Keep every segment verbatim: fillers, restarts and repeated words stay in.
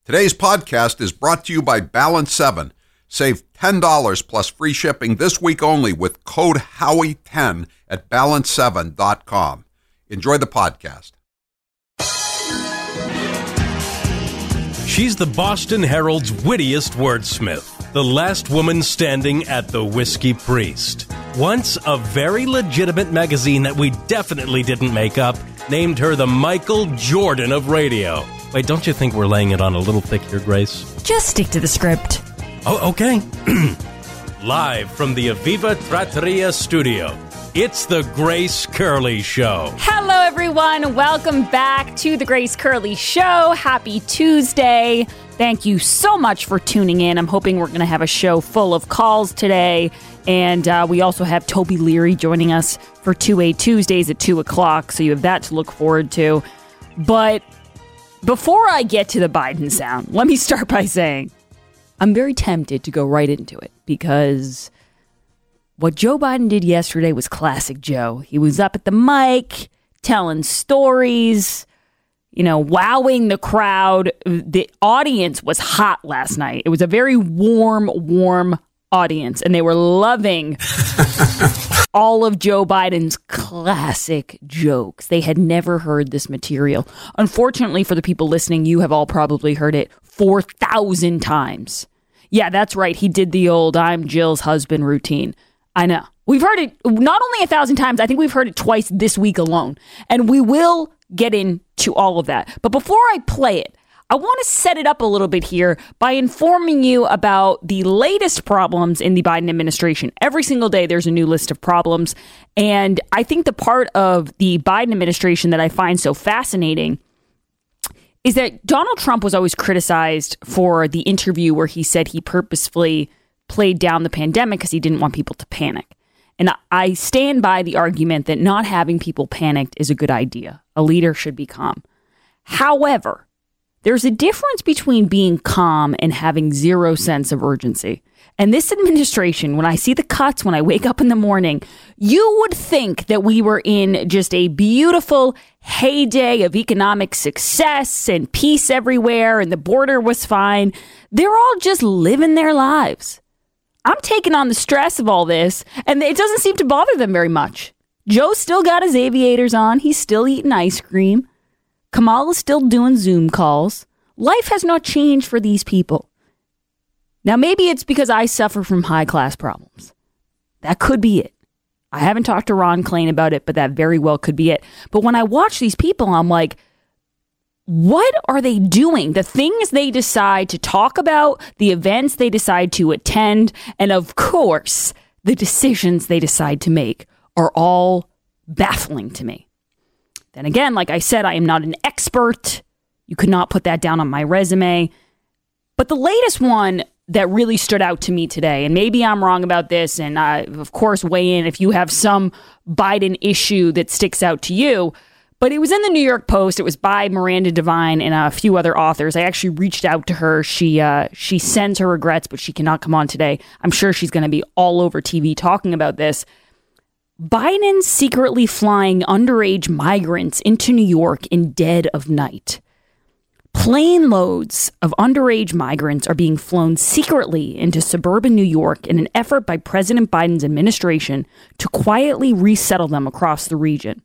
Today's podcast is brought to you by Balance seven. Save ten dollars plus free shipping this week only with code Howie ten at balance seven dot com. Enjoy the podcast. She's the Boston Herald's wittiest wordsmith, the last woman standing at the Whiskey Priest. Once a very legitimate magazine that we definitely didn't make up named her the Michael Jordan of radio. Wait, don't you think we're laying it on a little thick here, Grace? Just stick to the script. Oh, okay. Live from the Aviva Trattoria studio, it's the Grace Curley Show. Hello, everyone. Welcome back to the Grace Curley Show. Happy Tuesday. Thank you so much for tuning in. I'm hoping we're going to have a show full of calls today. And uh, we also have Toby Leary joining us for two A Tuesdays at two o'clock. So you have that to look forward to. But before I get to the Biden sound, let me start by saying I'm very tempted to go right into it because what Joe Biden did yesterday was classic Joe. He was up at the mic, telling stories, you know, wowing the crowd. The audience was hot last night. It was a very warm, warm audience, and they were loving all of Joe Biden's classic jokes. They had never heard this material. Unfortunately for the people listening, you have all probably heard it four thousand times. Yeah, that's right. He did the old I'm Jill's husband routine. I know. We've heard it not only a thousand times, I think we've heard it twice this week alone. And we will get into all of that. But before I play it, I want to set it up a little bit here by informing you about the latest problems in the Biden administration. Every single day, there's a new list of problems. And I think the part of the Biden administration that I find so fascinating is that Donald Trump was always criticized for the interview where he said he purposefully played down the pandemic because he didn't want people to panic. And I stand by the argument that not having people panicked is a good idea. A leader should be calm. However, there's a difference between being calm and having zero sense of urgency. And this administration, when I see the cuts, when I wake up in the morning, you would think that we were in just a beautiful heyday of economic success and peace everywhere and the border was fine. They're all just living their lives. I'm taking on the stress of all this, and it doesn't seem to bother them very much. Joe's still got his aviators on. He's still eating ice cream. Kamala's still doing Zoom calls. Life has not changed for these people. Now, maybe it's because I suffer from high-class problems. That could be it. I haven't talked to Ron Klain about it, but that very well could be it. But when I watch these people, I'm like, what are they doing? The things they decide to talk about, the events they decide to attend, and of course, the decisions they decide to make are all baffling to me. Then again, like I said, I am not an expert. You could not put that down on my resume. But the latest one that really stood out to me today, and maybe I'm wrong about this, and uh, of course, weigh in if you have some Biden issue that sticks out to you. But it was in the New York Post. It was by Miranda Devine and a few other authors. I actually reached out to her. She uh, she sends her regrets, but she cannot come on today. I'm sure she's going to be all over T V talking about this. Biden secretly flying underage migrants into New York in dead of night. Plane loads of underage migrants are being flown secretly into suburban New York in an effort by President Biden's administration to quietly resettle them across the region.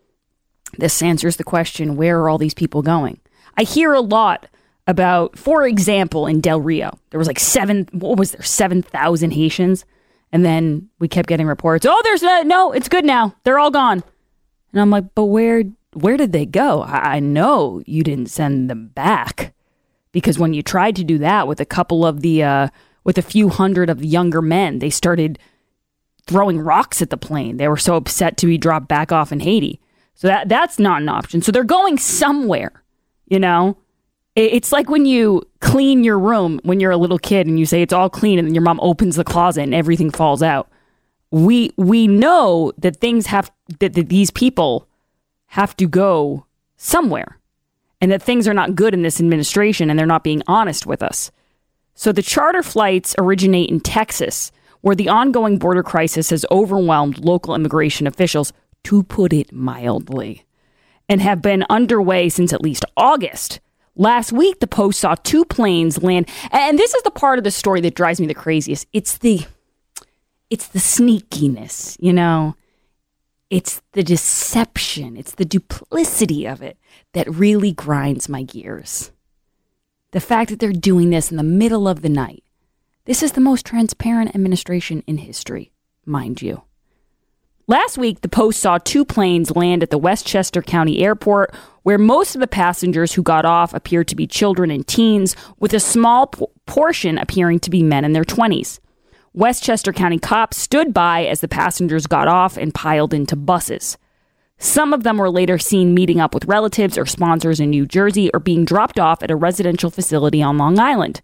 This answers the question, where are all these people going? I hear a lot about, for example, in Del Rio, there was like seven, what was there, seven thousand Haitians. And then we kept getting reports, oh, there's no, no, it's good now. They're all gone. And I'm like, but where, where did they go? I, I know you didn't send them back. Because when you tried to do that with a couple of the, uh, with a few hundred of the younger men, they started throwing rocks at the plane. They were so upset to be dropped back off in Haiti. So that that's not an option. So they're going somewhere, you know? It's like when you clean your room when you're a little kid and you say it's all clean and then your mom opens the closet and everything falls out. We we know that things have, that, that these people have to go somewhere and that things are not good in this administration and they're not being honest with us. So the charter flights originate in Texas, where the ongoing border crisis has overwhelmed local immigration officials, to put it mildly, and have been underway since at least August. Last week, the Post saw two planes land. And this is the part of the story that drives me the craziest. It's the, it's the sneakiness, you know? It's the deception. It's the duplicity of it that really grinds my gears. The fact that they're doing this in the middle of the night. This is the most transparent administration in history, mind you. Last week, the Post saw two planes land at the Westchester County Airport, where most of the passengers who got off appeared to be children and teens, with a small p- portion appearing to be men in their twenties. Westchester County cops stood by as the passengers got off and piled into buses. Some of them were later seen meeting up with relatives or sponsors in New Jersey or being dropped off at a residential facility on Long Island.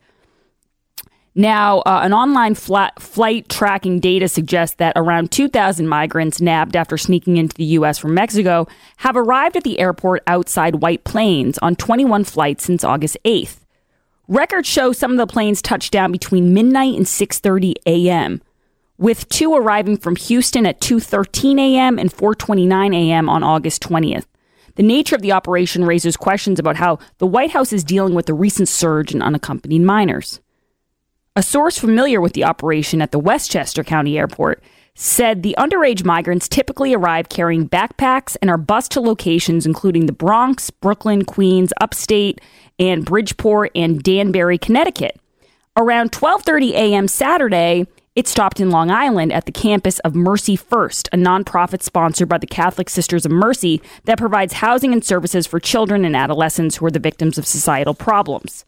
Now, uh, an online flat flight tracking data suggests that around two thousand migrants nabbed after sneaking into the U S from Mexico have arrived at the airport outside White Plains on twenty-one flights since August eighth. Records show some of the planes touched down between midnight and six thirty a.m., with two arriving from Houston at two thirteen a.m. and four twenty-nine a.m. on August twentieth. The nature of the operation raises questions about how the White House is dealing with the recent surge in unaccompanied minors. A source familiar with the operation at the Westchester County Airport said the underage migrants typically arrive carrying backpacks and are bused to locations including the Bronx, Brooklyn, Queens, Upstate, and Bridgeport and Danbury, Connecticut. Around twelve thirty a.m. Saturday, it stopped in Long Island at the campus of Mercy First, a nonprofit sponsored by the Catholic Sisters of Mercy that provides housing and services for children and adolescents who are the victims of societal problems.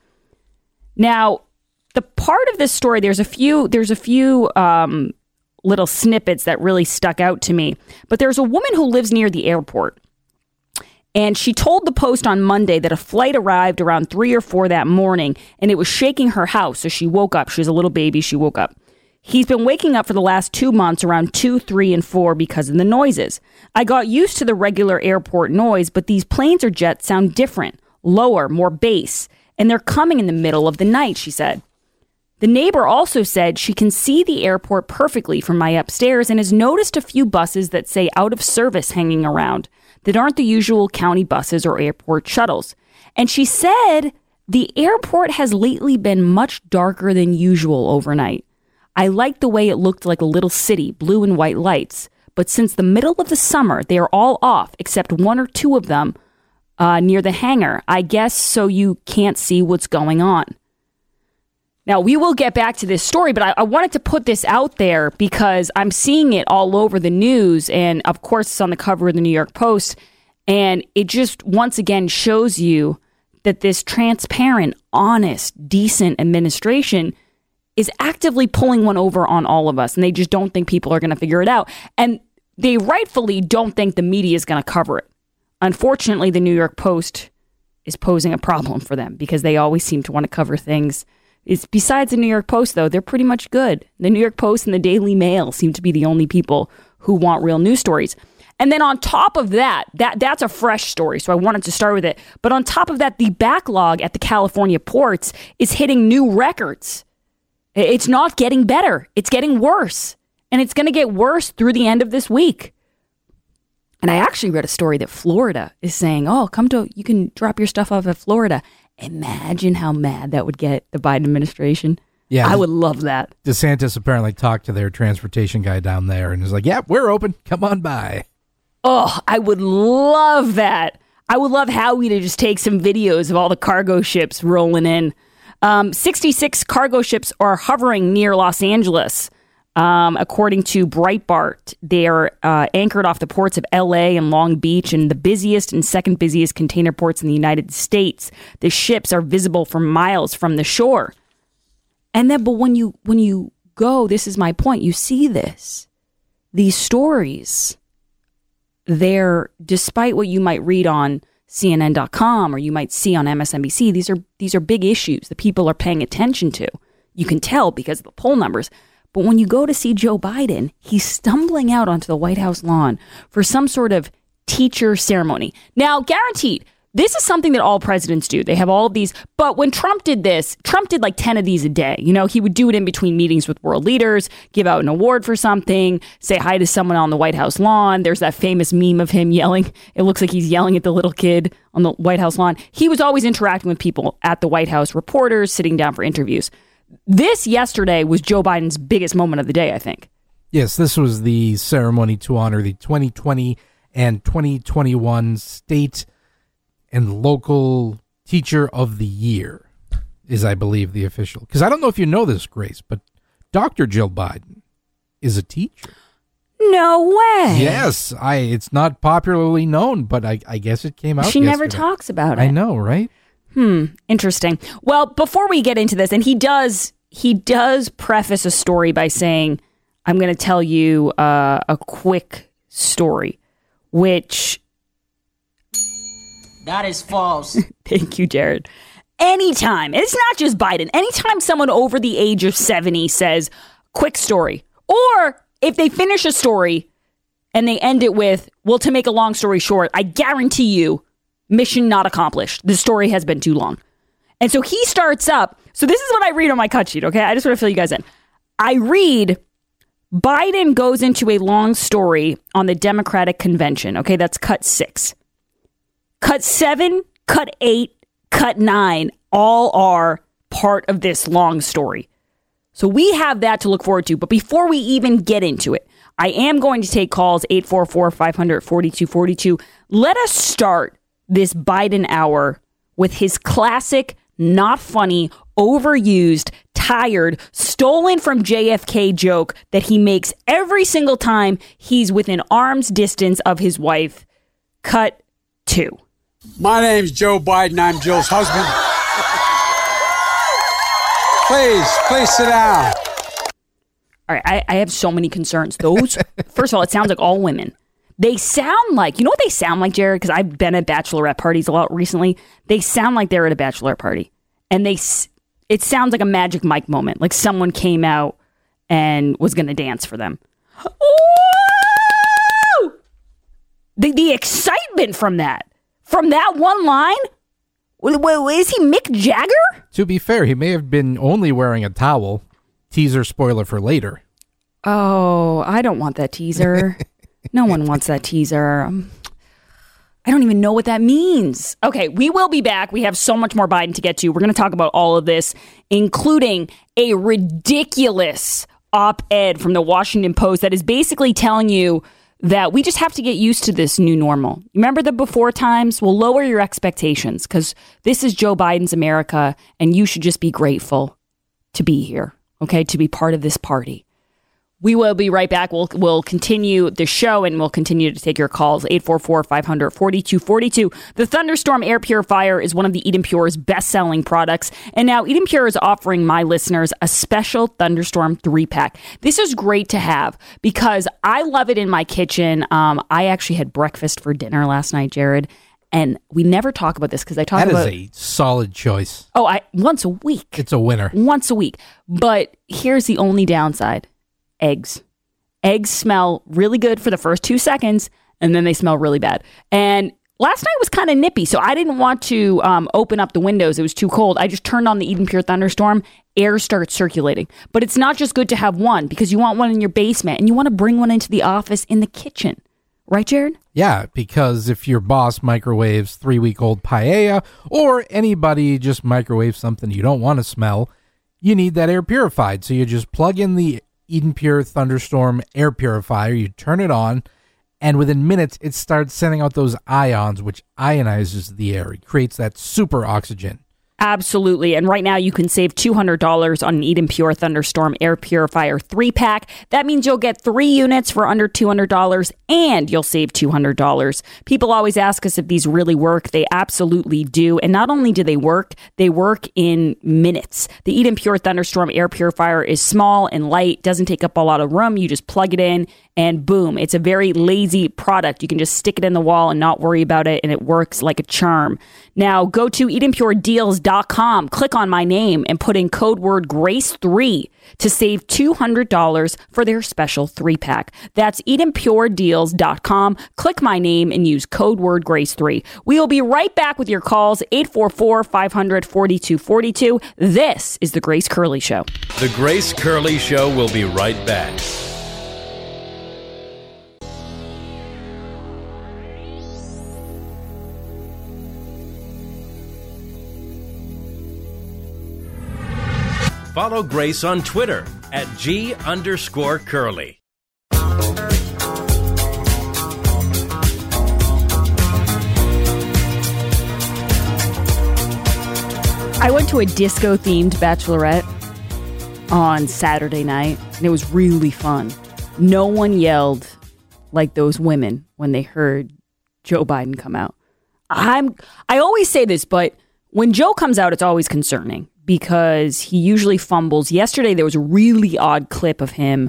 Now, the part of this story, there's a few, there's a few um, little snippets that really stuck out to me. But there's a woman who lives near the airport, and she told the Post on Monday that a flight arrived around three or four that morning, and it was shaking her house. So she woke up. She was a little baby. She woke up. He's been waking up for the last two months around two, three, and four because of the noises. I got used to the regular airport noise, but these planes or jets sound different, lower, more bass, and they're coming in the middle of the night, she said. The neighbor also said she can see the airport perfectly from my upstairs and has noticed a few buses that say out of service hanging around that aren't the usual county buses or airport shuttles. And she said the airport has lately been much darker than usual overnight. I liked the way it looked like a little city, blue and white lights. But since the middle of the summer, they are all off except one or two of them uh, near the hangar. I guess so you can't see what's going on. Now, we will get back to this story, but I, I wanted to put this out there because I'm seeing it all over the news. And of course, it's on the cover of the New York Post. And it just once again shows you that this transparent, honest, decent administration is actively pulling one over on all of us. And they just don't think people are going to figure it out. And they rightfully don't think the media is going to cover it. Unfortunately, the New York Post is posing a problem for them because they always seem to want to cover things. It's besides the New York Post, though, they're pretty much good. The New York Post and the Daily Mail seem to be the only people who want real news stories. And then on top of that, that that's a fresh story, so I wanted to start with it. But on top of that, the backlog at the California ports is hitting new records. It's not getting better. It's getting worse. And it's going to get worse through the end of this week. And I actually read a story that Florida is saying, oh, come to, you can drop your stuff off at Florida. Imagine how mad that would get the Biden administration. Yeah, I would love that. DeSantis apparently talked to their transportation guy down there and was like, yeah, we're open. Come on by. Oh, I would love that. I would love Howie to just take some videos of all the cargo ships rolling in. Um, sixty-six cargo ships are hovering near Los Angeles. Um, according to Breitbart, they are uh, anchored off the ports of L A and Long Beach, and the busiest and second busiest container ports in the United States. The ships are visible for miles from the shore. And then, but when you when you go, this is my point, you see this. These stories, they're, despite what you might read on C N N dot com or you might see on M S N B C, these are these are big issues that people are paying attention to. You can tell because of the poll numbers. But when you go to see Joe Biden, he's stumbling out onto the White House lawn for some sort of teacher ceremony. Now, guaranteed, this is something that all presidents do. They have all of these. But when Trump did this, Trump did like ten of these a day. You know, he would do it in between meetings with world leaders, give out an award for something, say hi to someone on the White House lawn. There's that famous meme of him yelling. It looks like he's yelling at the little kid on the White House lawn. He was always interacting with people at the White House, reporters sitting down for interviews. This yesterday was Joe Biden's biggest moment of the day, I think. Yes, this was the ceremony to honor the twenty twenty and twenty twenty-one state and local teacher of the year, is I believe the official. Because I don't know if you know this, Grace, but Doctor Jill Biden is a teacher. No way. Yes, I. It's not popularly known, but I, I guess it came out She yesterday. never talks about it. I know, right? Hmm. Interesting. Well, before we get into this, and he does, he does preface a story by saying, "I'm going to tell you uh, a quick story," which that is false. Thank you, Jared. Anytime, and it's not just Biden. Anytime someone over the age of seventy says "quick story," or if they finish a story and they end it with, "well, to make a long story short," I guarantee you, mission not accomplished. The story has been too long. And so he starts up. So this is what I read on my cut sheet, okay? I just want to fill you guys in. I read, Biden goes into a long story on the Democratic convention. Okay, that's cut six. Cut seven, cut eight, cut nine, all are part of this long story. So we have that to look forward to. But before we even get into it, I am going to take calls eight four four, five hundred, forty-two forty-two. Let us start this Biden hour with his classic, not funny, overused, tired, stolen from J F K joke that he makes every single time he's within arm's distance of his wife. Cut two. My name's Joe Biden. I'm Jill's husband. Please, please sit down. All right, I, I have so many concerns. Those, first of all, it sounds like all women. They sound like, you know what they sound like, Jared? Because I've been at bachelorette parties a lot recently. They sound like they're at a bachelorette party. And they, it sounds like a Magic Mike moment. Like someone came out and was going to dance for them. Ooh! The, the excitement from that. From that one line? Is he Mick Jagger? To be fair, he may have been only wearing a towel. Teaser spoiler for later. Oh, I don't want that teaser. No one wants that teaser. Um, I don't even know what that means. Okay, we will be back. We have so much more Biden to get to. We're going to talk about all of this, including a ridiculous op-ed from the Washington Post that is basically telling you that we just have to get used to this new normal. Remember the before times? Well, lower your expectations because this is Joe Biden's America, and you should just be grateful to be here, okay, to be part of this party. We will be right back. We'll we'll continue the show and we'll continue to take your calls. eight four four, five hundred, forty-two forty-two. The Thunderstorm Air Purifier is one of the Eden Pure's best-selling products. And now Eden Pure is offering my listeners a special Thunderstorm three-pack. This is great to have because I love it in my kitchen. Um, I actually had breakfast for dinner last night, Jared. And we never talk about this because I talk that about... That is a solid choice. Oh, I once a week. It's a winner. Once a week. But here's the only downside. Eggs. Eggs smell really good for the first two seconds, and then they smell really bad. And last night was kind of nippy, so I didn't want to um, open up the windows. It was too cold. I just turned on the Eden Pure Thunderstorm. Air starts circulating. But it's not just good to have one, because you want one in your basement, and you want to bring one into the office in the kitchen. Right, Jared? Yeah, because if your boss microwaves three-week-old paella, or anybody just microwaves something you don't want to smell, you need that air purified. So you just plug in the Eden Pure Thunderstorm air purifier, you turn it on, and within minutes it starts sending out those ions, which ionizes the air. It creates that super oxygen. Absolutely. And right now you can save two hundred dollars on an Eden Pure Thunderstorm Air Purifier three-pack. That means you'll get three units for under two hundred dollars and you'll save two hundred dollars. People always ask us if these really work. They absolutely do. And not only do they work, they work in minutes. The Eden Pure Thunderstorm Air Purifier is small and light, doesn't take up a lot of room. You just plug it in and boom, it's a very lazy product. You can just stick it in the wall and not worry about it, and it works like a charm. Now, go to eden pure deals dot com, click on my name, and put in code word grace three to save two hundred dollars for their special three-pack. That's eden pure deals dot com. Click my name and use code word grace three. We will be right back with your calls, eight four four, five hundred, forty-two forty-two. This is The Grace Curley Show. The Grace Curley Show will be right back. Follow Grace on Twitter at G underscore Curly. I went to a disco-themed bachelorette on Saturday night, and it was really fun. No one yelled like those women when they heard Joe Biden come out. I'm. I always say this, but when Joe comes out, it's always concerning because he usually fumbles. Yesterday, there was a really odd clip of him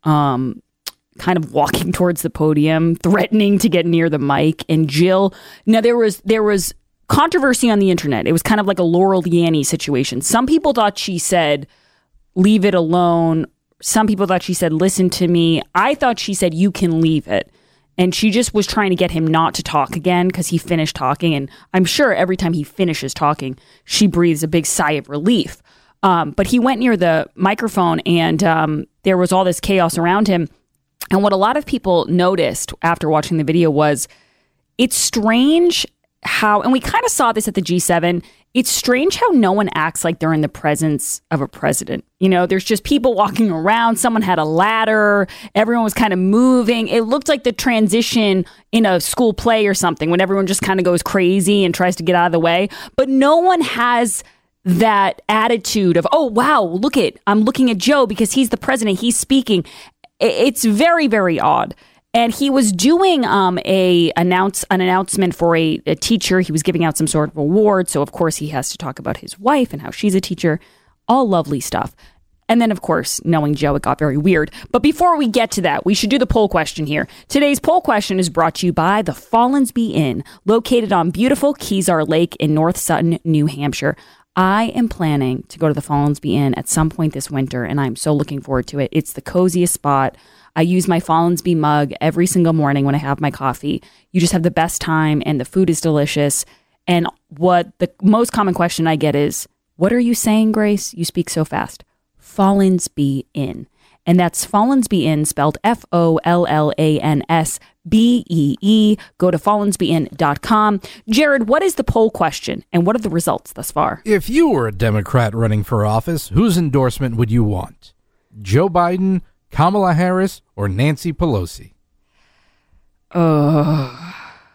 um, kind of walking towards the podium, threatening to get near the mic, and Jill. Now, there was there was... controversy on the internet. It was kind of like a Laurel Yanny situation. Some people thought she said, leave it alone. Some people thought she said, listen to me. I thought she said, you can leave it. And she just was trying to get him not to talk again because he finished talking. And I'm sure every time he finishes talking, she breathes a big sigh of relief. Um, but he went near the microphone and um, there was all this chaos around him. And what a lot of people noticed after watching the video was it's strange how, and we kind of saw this at the G seven, it's strange how no one acts like they're in the presence of a president. You know, there's just people walking around. Someone had a ladder. Everyone was kind of moving. It looked like the transition in a school play or something when everyone just kind of goes crazy and tries to get out of the way. But no one has that attitude of, oh, wow, look at, I'm looking at Joe because he's the president. He's speaking. It's very, very odd. And he was doing um, a announce an announcement for a, a teacher. He was giving out some sort of award. So, of course, he has to talk about his wife and how she's a teacher. All lovely stuff. And then, of course, knowing Joe, it got very weird. But before we get to that, we should do the poll question here. Today's poll question is brought to you by the Follansbee Inn, located on beautiful Kezar Lake in North Sutton, New Hampshire. I am planning to go to the Follansbee Inn at some point this winter, and I'm so looking forward to it. It's the coziest spot. I use my Follansbee mug every single morning when I have my coffee. You just have the best time, and the food is delicious. And what the most common question I get is, what are you saying, Grace? You speak so fast. Follansbee Inn. And that's Follansbee Inn, spelled F O L L A N S B E E. Go to follansbee inn dot com. Jared, what is the poll question, and what are the results thus far? If you were a Democrat running for office, whose endorsement would you want? Joe Biden, Kamala Harris, or Nancy Pelosi? Uh,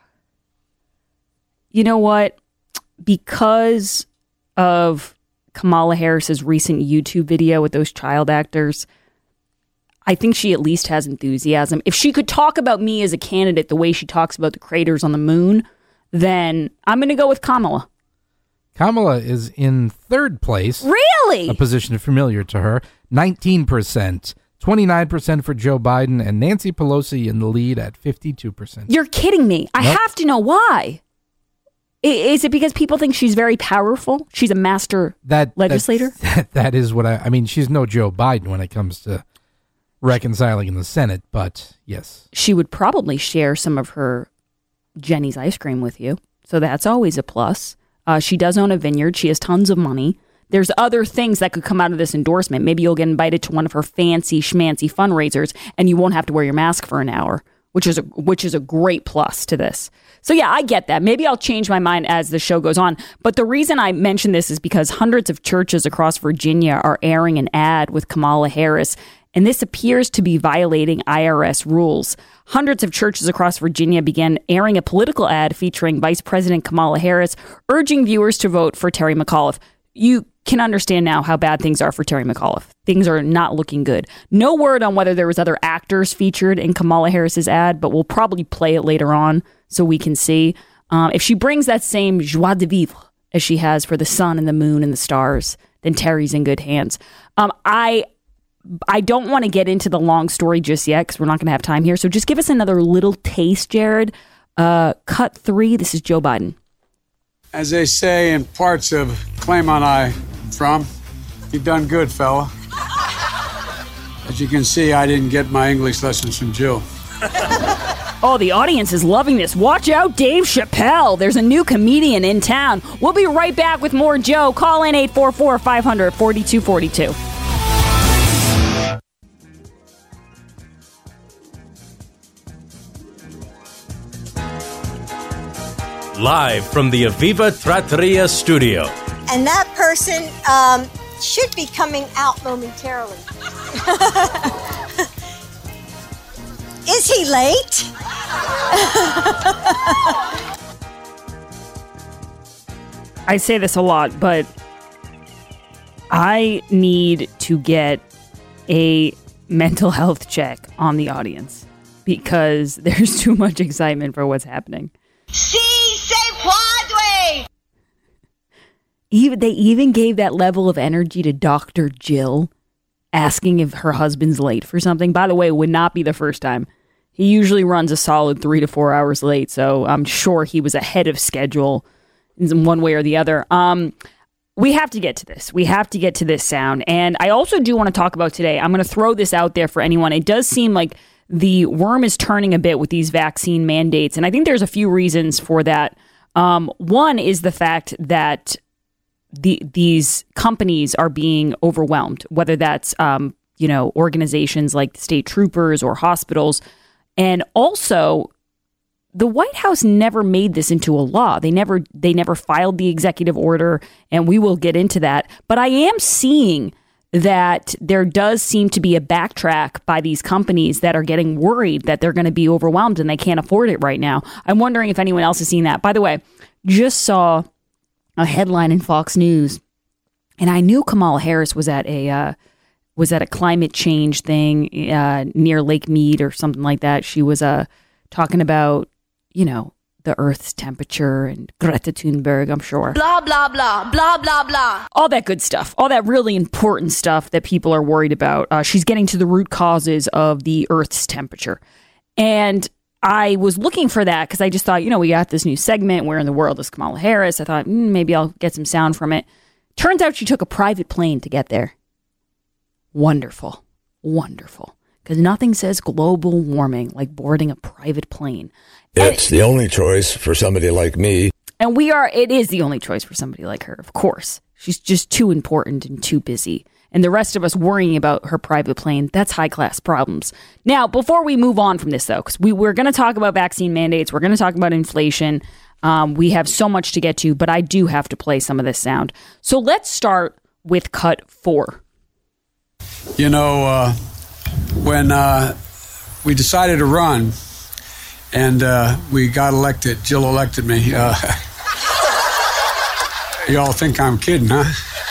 you know what? Because of Kamala Harris's recent YouTube video with those child actors, I think she at least has enthusiasm. If she could talk about me as a candidate the way she talks about the craters on the moon, then I'm going to go with Kamala. Kamala is in third place. Really? A position familiar to her. nineteen percent. twenty-nine percent for Joe Biden, and Nancy Pelosi in the lead at fifty-two percent. You're kidding me. I Nope. have to know why. I- Is it because people think she's very powerful? She's a master That legislator? That, that is what I, I mean, she's no Joe Biden when it comes to reconciling in the Senate, but yes. She would probably share some of her Jenny's ice cream with you. So that's always a plus. Uh, she does own a vineyard. She has tons of money. There's other things that could come out of this endorsement. Maybe you'll get invited to one of her fancy schmancy fundraisers and you won't have to wear your mask for an hour, which is a, which is a great plus to this. So yeah, I get that. Maybe I'll change my mind as the show goes on. But the reason I mention this is because hundreds of churches across Virginia are airing an ad with Kamala Harris, and this appears to be violating I R S rules. Hundreds of churches across Virginia began airing a political ad featuring Vice President Kamala Harris, urging viewers to vote for Terry McAuliffe. You can understand now how bad things are for Terry McAuliffe. Things are not looking good. No word on whether there was other actors featured in Kamala Harris's ad, but we'll probably play it later on so we can see. Um, if she brings that same joie de vivre as she has for the sun and the moon and the stars, then Terry's in good hands. Um, I I don't want to get into the long story just yet because we're not going to have time here. So just give us another little taste, Jared. Uh, cut three. This is Joe Biden. As they say in parts of Claymont I'm from, you done good, fella. As you can see, I didn't get my English lessons from Jill. Oh, the audience is loving this. Watch out, Dave Chappelle. There's a new comedian in town. We'll be right back with more Joe. Call in eight four four, five hundred, forty-two forty-two. Live from the Aviva Trattoria studio. And that person, um, should be coming out momentarily. Is he late? I say this a lot, but I need to get a mental health check on the audience because there's too much excitement for what's happening. Si se puede! Even, they even gave that level of energy to Doctor Jill, asking if her husband's late for something. By the way, it would not be the first time. He usually runs a solid three to four hours late, so I'm sure he was ahead of schedule in one way or the other. Um, we have to get to this. We have to get to this sound. And I also do want to talk about today. I'm going to throw this out there for anyone. It does seem like the worm is turning a bit with these vaccine mandates. And I think there's a few reasons for that. Um, one is the fact that the these companies are being overwhelmed, whether that's, um, you know, organizations like state troopers or hospitals. And also, the White House never made this into a law. They never they never filed the executive order, and we will get into that. But I am seeing that there does seem to be a backtrack by these companies that are getting worried that they're going to be overwhelmed and they can't afford it right now. I'm wondering if anyone else has seen that. By the way, just saw a headline in Fox News, and I knew Kamala Harris was at a uh, was at a climate change thing uh, near Lake Mead or something like that. She was uh, talking about, you know, the Earth's temperature and Greta Thunberg, I'm sure. Blah, blah, blah, blah, blah, blah. All that good stuff. All that really important stuff that people are worried about. Uh, she's getting to the root causes of the Earth's temperature. And I was looking for that because I just thought, you know, we got this new segment, Where in the World is Kamala Harris? I thought, mm, maybe I'll get some sound from it. Turns out she took a private plane to get there. Wonderful. Wonderful. Because nothing says global warming like boarding a private plane. It's and, the only choice for somebody like me. And we are, it is the only choice for somebody like her, of course. She's just too important and too busy. And the rest of us worrying about her private plane, that's high-class problems. Now, before we move on from this, though, because we, we're going to talk about vaccine mandates, we're going to talk about inflation. Um, we have so much to get to, but I do have to play some of this sound. So let's start with cut four. You know, uh, when uh, we decided to run and uh, we got elected, Jill elected me, uh, y'all think I'm kidding, huh?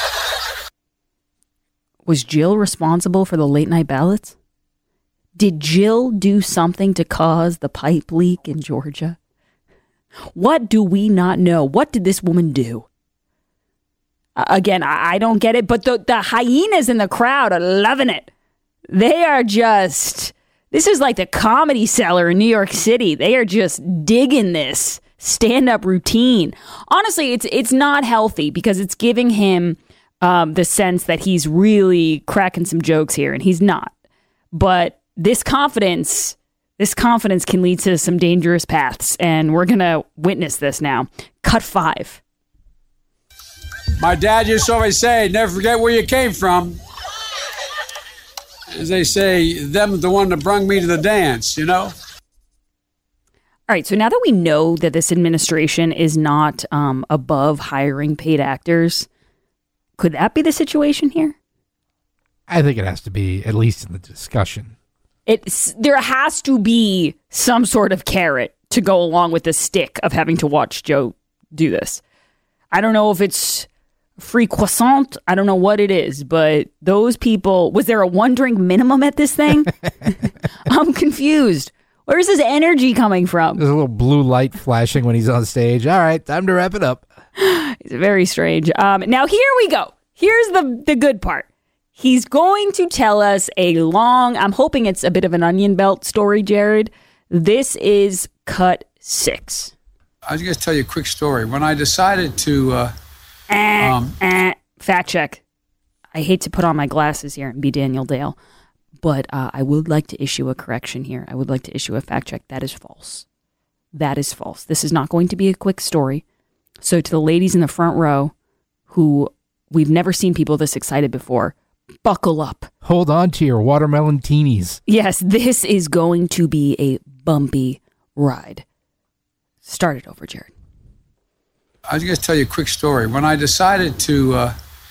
Was Jill responsible for the late night ballots? Did Jill do something to cause the pipe leak in Georgia? What do we not know? What did this woman do? Uh, again, I, I don't get it, but the, the hyenas in the crowd are loving it. They are just, this is like the Comedy Cellar in New York City. They are just digging this stand-up routine. Honestly, it's it's not healthy because it's giving him Um, the sense that he's really cracking some jokes here, and he's not. But this confidence, this confidence can lead to some dangerous paths, and we're going to witness this now. Cut five. My dad used to always say, never forget where you came from. As they say, them the one that brung me to the dance, you know? All right, so now that we know that this administration is not um, above hiring paid actors, could that be the situation here? I think it has to be, at least in the discussion. It's there has to be some sort of carrot to go along with the stick of having to watch Joe do this. I don't know if it's free croissant. I don't know what it is, but those people, was there a one drink minimum at this thing? I'm confused. Where's his energy coming from? There's a little blue light flashing when he's on stage. All right, time to wrap it up. It's very strange. Um, now, here we go. Here's the, the good part. He's going to tell us a long, I'm hoping it's a bit of an onion belt story, Jared. This is cut six. I was going to tell you a quick story. When I decided to... Uh, eh, um, eh, fact check. I hate to put on my glasses here and be Daniel Dale, but uh, I would like to issue a correction here. I would like to issue a fact check. That is false. That is false. This is not going to be a quick story. So to the ladies in the front row who we've never seen people this excited before, buckle up. Hold on to your watermelon teenies. Yes, this is going to be a bumpy ride. Start it over, Jared. I was going to tell you a quick story. When I decided to uh,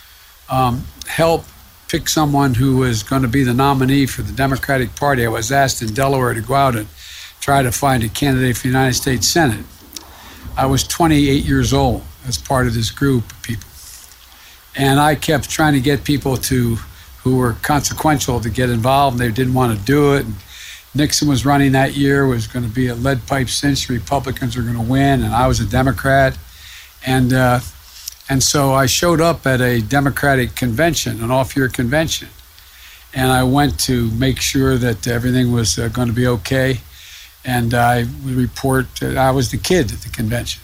um, help pick someone who was going to be the nominee for the Democratic Party. I was asked in Delaware to go out and try to find a candidate for the United States Senate. I was twenty-eight years old as part of this group of people. And I kept trying to get people to who were consequential to get involved, and they didn't want to do it. And Nixon was running that year, was going to be a lead pipe cinch. Republicans were going to win, and I was a Democrat. And uh, and so I showed up at a Democratic convention, an off-year convention. And I went to make sure that everything was uh, going to be okay. And I would report that I was the kid at the convention.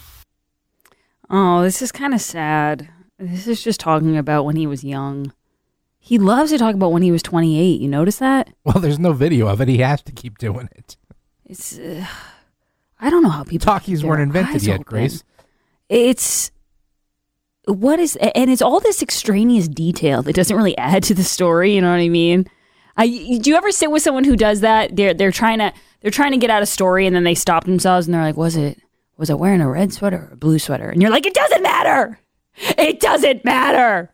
Oh, this is kind of sad. This is just talking about when he was young. He loves to talk about when he was twenty-eight. You notice that? Well, there's no video of it. He has to keep doing it. It's, uh, I don't know how people... Talkies weren't invented yet, open. Grace. It's, what is, and it's all this extraneous detail that doesn't really add to the story, you know what I mean? I, do you ever sit with someone who does that? They're, they're trying to, they're trying to get out a story and then they stop themselves and they're like, was it, was it wearing a red sweater or a blue sweater? And you're like, it doesn't matter. It doesn't matter.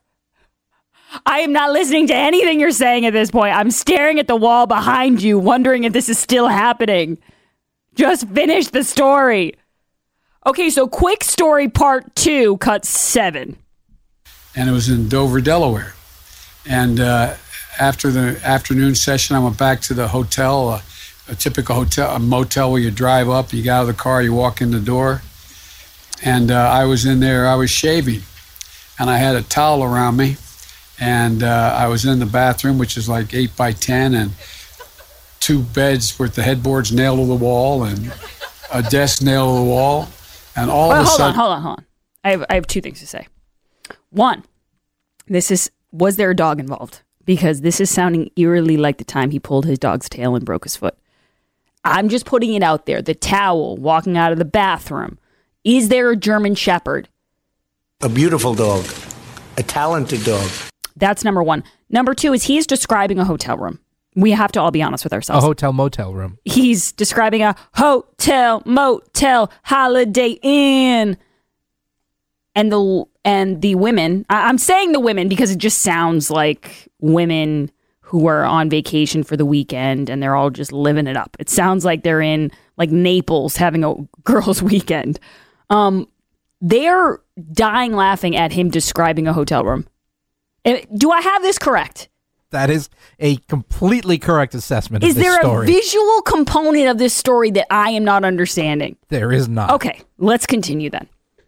I am not listening to anything you're saying at this point. I'm staring at the wall behind you, wondering if this is still happening. Just finish the story. Okay, so quick story part two, cut seven. And it was in Dover, Delaware. And uh, after the afternoon session, I went back to the hotel, uh, a typical hotel, a motel where you drive up, you get out of the car, you walk in the door. And uh, I was in there, I was shaving. And I had a towel around me. And uh, I was in the bathroom, which is like eight by ten, and two beds with the headboards nailed to the wall and a desk nailed to the wall. And all well, of a hold sudden... on, hold on, hold on. I have, I have two things to say. One, this is, was there a dog involved? Because this is sounding eerily like the time he pulled his dog's tail and broke his foot. I'm just putting it out there. The towel, walking out of the bathroom. Is there a German Shepherd? A beautiful dog. A talented dog. That's number one. Number two is he's describing a hotel room. We have to all be honest with ourselves. A hotel motel room. He's describing a hotel motel Holiday Inn. And the and the women, I, I'm saying the women because it just sounds like women who are on vacation for the weekend and they're all just living it up. It sounds like they're in like Naples having a girls' weekend. Um, they're dying laughing at him describing a hotel room. Do I have this correct? That is a completely correct assessment is of this there story. A visual component of this story that I am not understanding? There is not. Okay, let's continue then.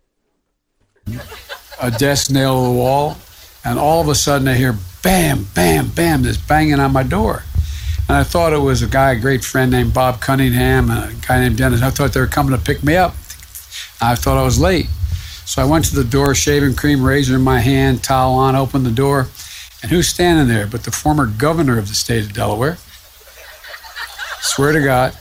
A desk nailed to the wall, and all of a sudden I hear bam, bam, bam, this banging on my door. And I thought it was a guy, a great friend named Bob Cunningham, and a guy named Dennis. I thought they were coming to pick me up. I thought I was late. So I went to the door, shaving cream, razor in my hand, towel on, opened the door. And who's standing there but the former governor of the state of Delaware? Swear to God.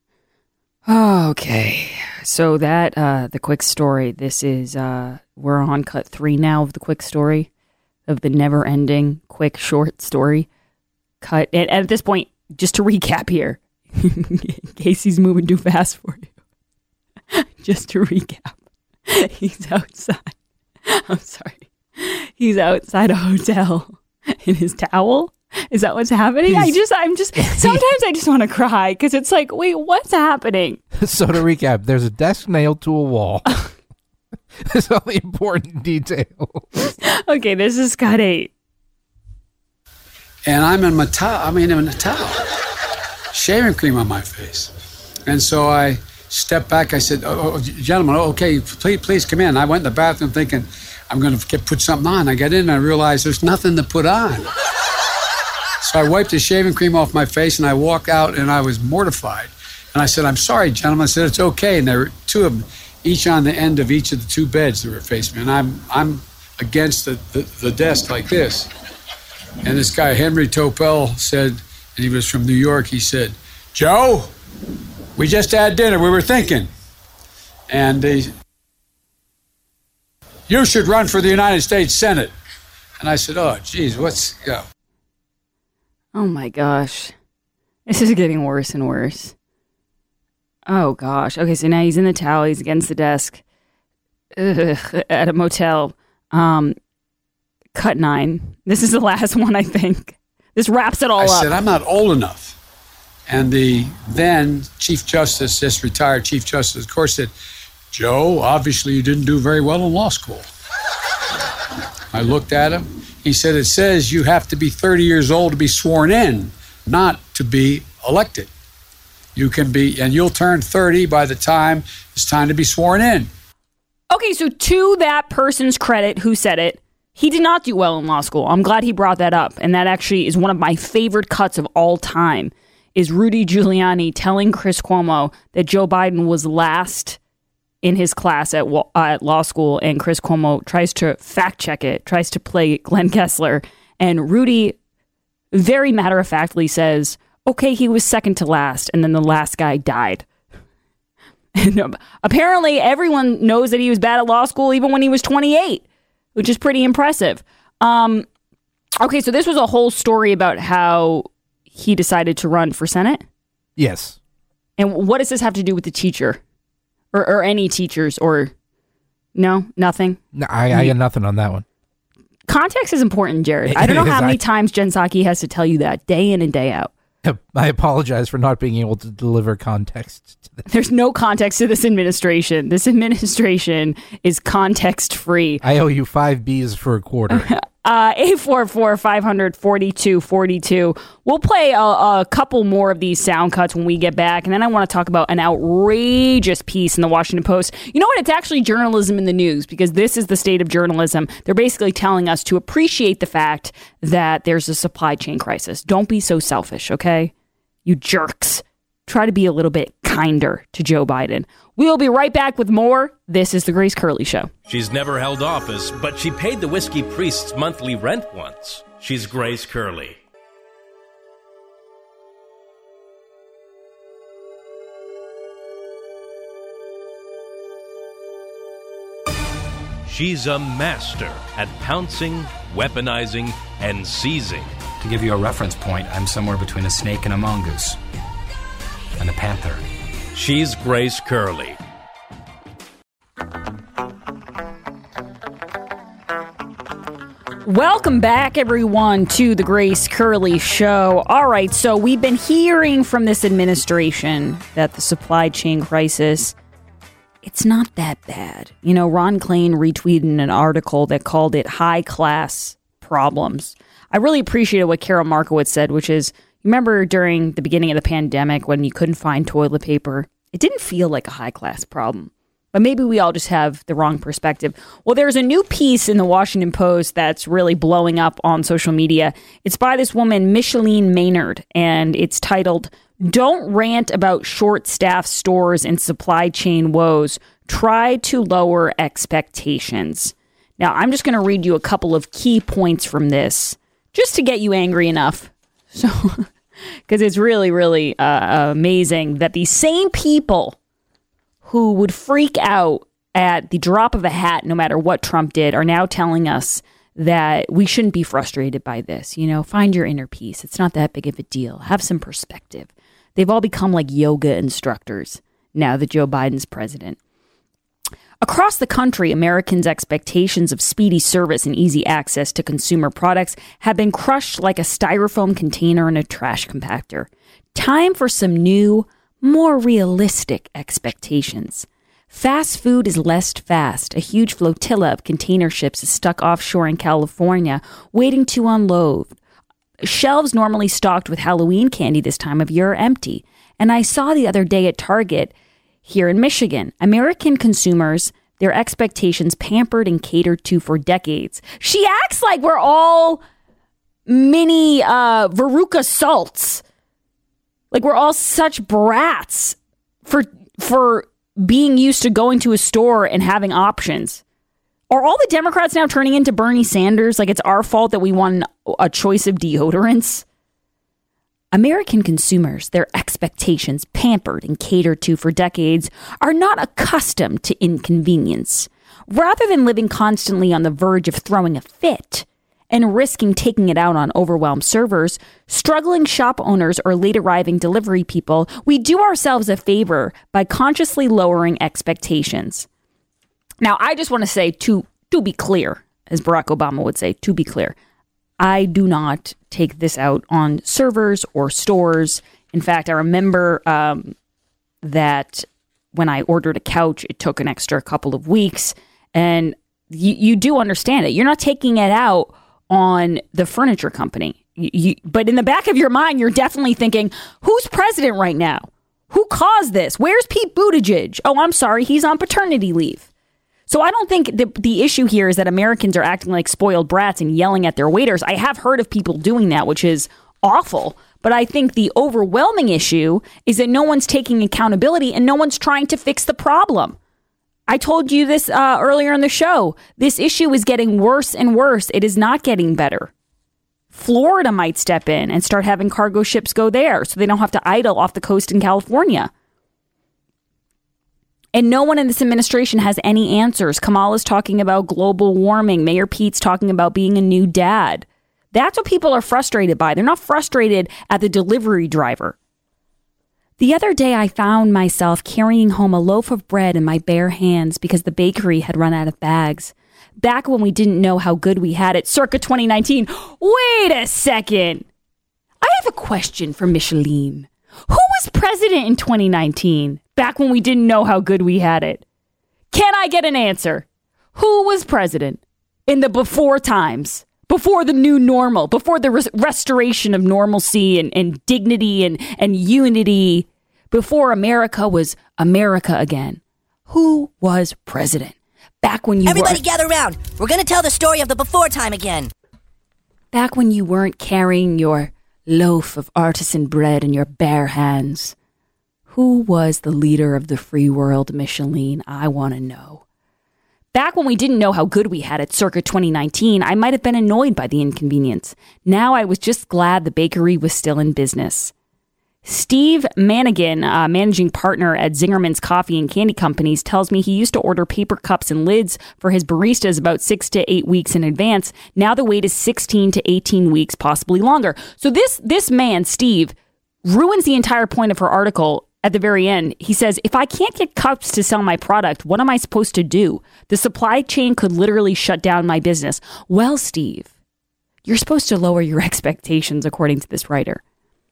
Okay. So that, uh, the quick story, this is, uh, we're on cut three now of the quick story, of the never-ending, quick, short story. Cut, and at this point, just to recap here, Casey's moving too fast for you. Just to recap. He's outside. I'm sorry. He's outside a hotel in his towel. Is that what's happening? He's, I just, I'm just, sometimes I just want to cry because it's like, wait, what's happening? So to recap, there's a desk nailed to a wall. There's all the important details. Okay, this is cut eight. And I'm in my towel, I mean, in a towel, shaving cream on my face. And so I stepped back. I said, oh, oh, gentlemen, okay, please, please come in. I went in the bathroom thinking I'm going to get put something on. I got in and I realized there's nothing to put on. So I wiped the shaving cream off my face and I walked out and I was mortified. And I said, I'm sorry, gentlemen. I said, it's okay. And there were two of them, each on the end of each of the two beds that were facing me. And I'm I'm against the, the, the desk like this. And this guy, Henry Topel, said, and he was from New York, he said, Joe, we just had dinner. We were thinking. And he, you should run for the United States Senate. And I said, oh, geez, what's, you know. Oh, my gosh. This is getting worse and worse. Oh, gosh. Okay, so now he's in the towel. He's against the desk Ugh, at a motel. Um, Cut nine. This is the last one, I think. This wraps it all I up. I said, I'm not old enough. And the then Chief Justice, just retired Chief Justice, of course, said, Joe, obviously you didn't do very well in law school. I looked at him. He said, it says you have to be thirty years old to be sworn in, not to be elected. You can be, and you'll turn thirty by the time it's time to be sworn in. Okay, so to that person's credit who said it, he did not do well in law school. I'm glad he brought that up. And that actually is one of my favorite cuts of all time, is Rudy Giuliani telling Chris Cuomo that Joe Biden was last in his class at, uh, at law school. And Chris Cuomo tries to fact check it, tries to play Glenn Kessler. And Rudy very matter-of-factly says, okay, he was second to last. And then the last guy died. And apparently everyone knows that he was bad at law school even when he was twenty-eight, which is pretty impressive. Um, okay, so this was a whole story about how he decided to run for Senate? Yes. And what does this have to do with the teacher? Or, or any teachers? Or no, nothing? No, I, I got nothing on that one. Context is important, Jared. I don't know how many times Jen Psaki has to tell you that day in and day out. I apologize for not being able to deliver context to this. There's no context to this administration. This administration is context free. I owe you five B's for a quarter. uh, eight four four, five hundred, forty-two forty-two. We'll play a, a couple more of these sound cuts when we get back. And then I want to talk about an outrageous piece in the Washington Post. You know what? It's actually journalism in the news, because this is the state of journalism. They're basically telling us to appreciate the fact that there's a supply chain crisis. Don't be so selfish, okay? You jerks. Try to be a little bit kinder to Joe Biden. We'll be right back with more. This is The Grace Curley Show. She's never held office, but she paid the Whiskey Priest's monthly rent once. She's Grace Curley. She's a master at pouncing, weaponizing, and seizing. To give you a reference point, I'm somewhere between a snake and a mongoose. And a panther. She's Grace Curley. Welcome back, everyone, to the Grace Curley Show. All right, so we've been hearing from this administration that the supply chain crisis, it's not that bad. You know, Ron Klain retweeted an article that called it high-class problems. I really appreciated what Carol Markowitz said, which is, you remember during the beginning of the pandemic when you couldn't find toilet paper? It didn't feel like a high-class problem. But maybe we all just have the wrong perspective. Well, there's a new piece in the Washington Post that's really blowing up on social media. It's by this woman, Micheline Maynard, and it's titled, "Don't Rant About Short-Staffed Stores and Supply Chain Woes. Try to Lower Expectations." Now, I'm just going to read you a couple of key points from this, just to get you angry enough. So, because it's really, really uh, amazing that these same people who would freak out at the drop of a hat, no matter what Trump did, are now telling us that we shouldn't be frustrated by this. You know, find your inner peace. It's not that big of a deal. Have some perspective. They've all become like yoga instructors now that Joe Biden's president. Across the country, Americans' expectations of speedy service and easy access to consumer products have been crushed like a styrofoam container in a trash compactor. Time for some new, more realistic expectations. Fast food is less fast. A huge flotilla of container ships is stuck offshore in California, waiting to unload. Shelves normally stocked with Halloween candy this time of year are empty. And I saw the other day at Target here in Michigan, American consumers, their expectations pampered and catered to for decades. She acts like we're all mini uh, Veruca Salts. Like we're all such brats for for being used to going to a store and having options. Are all the Democrats now turning into Bernie Sanders? Like it's our fault that we won a choice of deodorants? American consumers, their expectations pampered and catered to for decades, are not accustomed to inconvenience. Rather than living constantly on the verge of throwing a fit and risking taking it out on overwhelmed servers, struggling shop owners, or late arriving delivery people, we do ourselves a favor by consciously lowering expectations. Now, I just want to say, to, to be clear, as Barack Obama would say, to be clear. I do not take this out on servers or stores. In fact, I remember um, that when I ordered a couch, it took an extra couple of weeks. And you, you do understand it. You're not taking it out on the furniture company. You, you, but in the back of your mind, you're definitely thinking, who's president right now? Who caused this? Where's Pete Buttigieg? Oh, I'm sorry. He's on paternity leave. So I don't think the, the issue here is that Americans are acting like spoiled brats and yelling at their waiters. I have heard of people doing that, which is awful. But I think the overwhelming issue is that no one's taking accountability and no one's trying to fix the problem. I told you this uh, earlier in the show. This issue is getting worse and worse. It is not getting better. Florida might step in and start having cargo ships go there so they don't have to idle off the coast in California. And no one in this administration has any answers. Kamala's talking about global warming. Mayor Pete's talking about being a new dad. That's what people are frustrated by. They're not frustrated at the delivery driver. The other day, I found myself carrying home a loaf of bread in my bare hands because the bakery had run out of bags. Back when we didn't know how good we had it, circa twenty nineteen. Wait a second. I have a question for Micheline. Who was president in twenty nineteen? Back when we didn't know how good we had it. Can I get an answer? Who was president in the before times, before the new normal, before the res- restoration of normalcy and, and dignity and, and unity, before America was America again? Who was president? Back when you Everybody were- gather around. We're going to tell the story of the before time again. Back when you weren't carrying your loaf of artisan bread in your bare hands. Who was the leader of the free world, Micheline? I want to know. Back when we didn't know how good we had it, circa twenty nineteen, I might have been annoyed by the inconvenience. Now I was just glad the bakery was still in business. Steve Manigan, uh, managing partner at Zingerman's Coffee and Candy Companies, tells me he used to order paper cups and lids for his baristas about six to eight weeks in advance. Now the wait is sixteen to eighteen weeks, possibly longer. So this this man, Steve, ruins the entire point of her article. At the very end, he says, if I can't get cups to sell my product, what am I supposed to do? The supply chain could literally shut down my business. Well, Steve, you're supposed to lower your expectations, according to this writer.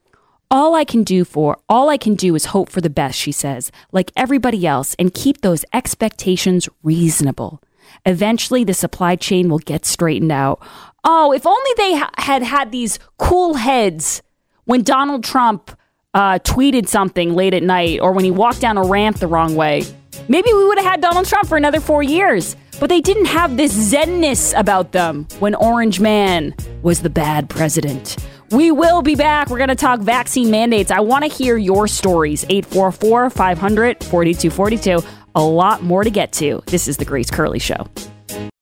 All I can do for, all I can do is hope for the best, she says, like everybody else, and keep those expectations reasonable. Eventually, the supply chain will get straightened out. Oh, if only they ha- had had these cool heads when Donald Trump Uh, tweeted something late at night or when he walked down a ramp the wrong way. Maybe we would have had Donald Trump for another four years. But they didn't have this zenness about them when Orange Man was the bad president. We will be back. We're going to talk vaccine mandates. I want to hear your stories. eight four four, five hundred, forty-two forty-two. A lot more to get to. This is The Grace Curley Show.